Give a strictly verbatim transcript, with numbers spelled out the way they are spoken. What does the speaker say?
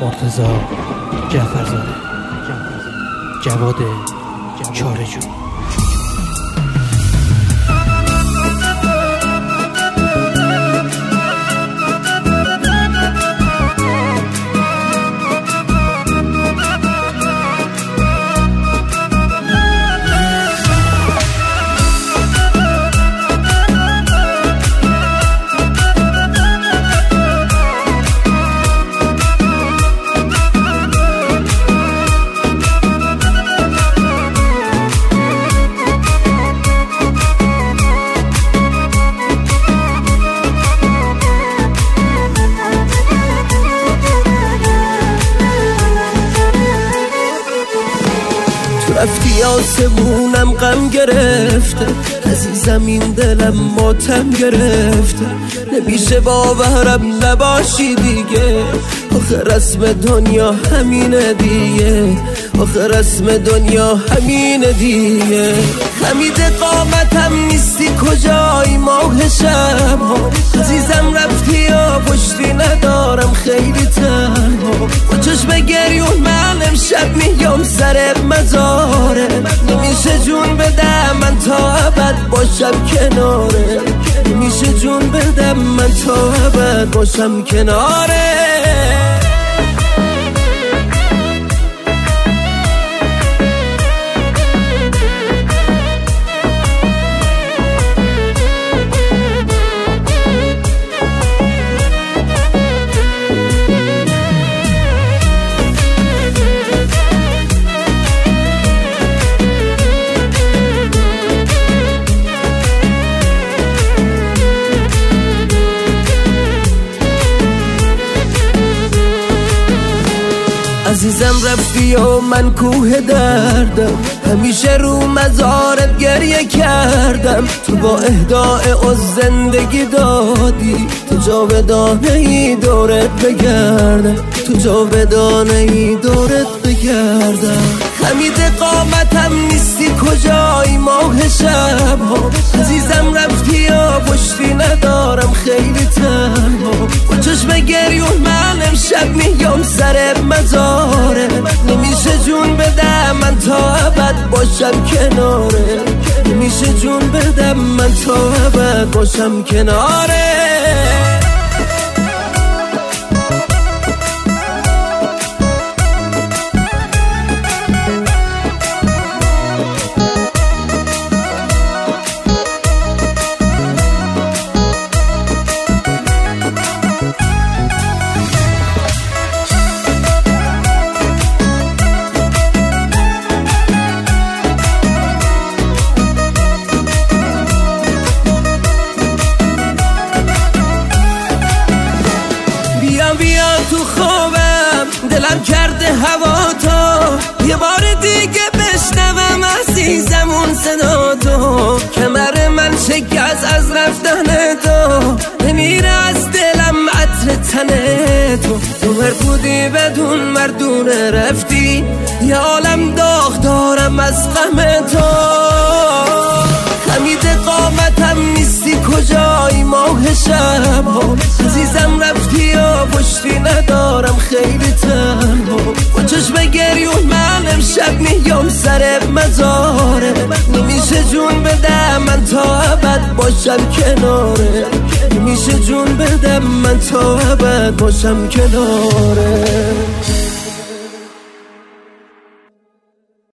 مرتضی جعفرزاده، جواد چاره‌جو. رفتی آسمونم غم گرفته، عزیزم این دلم ماتم گرفته. نمیشه باورم نباشی دیگه، آخه رسم دنیا همینه دیگه، آخه رسم دنیا همینه دیگه. خمید قامتم نیستی کجایی ماه شب ها، عزیزم رفتی و پشتی ندارم خیلی تنها. با چشم گریون من امشب میام سر مزاره، نمیشه جون بدم من تا ابد باشم کناره، نمیشه جون بدم من تا ابد باشم کناره. عزیزم رفتی و من کوه دردم، همیشه رو مزارت گریه کردم. تو با اهداء از زندگی دادی، تو جاودانه ای دورت بگردم، تو جاودانه ای دورت بگردم. خمید قامتم نیستی کجایی ماه شب ها، عزیزم رفتی و پشتی ندارم خیلی تنها. با چشم گریون من امشب میام سر مزاره، نمیشه جون بدم من تا ابد باشم کناره، نمیشه جون بدم من تا ابد باشم کناره. بیا تو خوابم دلم کرده هوا تو، یه بار دیگه بشنوم عزیزم اون صدا تو. کمر من شکست از رفتن تو، نمیره از دلم عطر تن تو. تو مربودی بدون مردونه رفتی، یه عالم داغ دارم از غم تو. خمید قامتم نیستی کجایی ماه شب ها، عزیزم رفتی و پشتی ندارم خیلی تنها. با چشم گریون من امشب میام سر مزاره، نمیشه جون بدم من تا ابد باشم کناره، نمیشه جون بدم من تا ابد باشم کناره.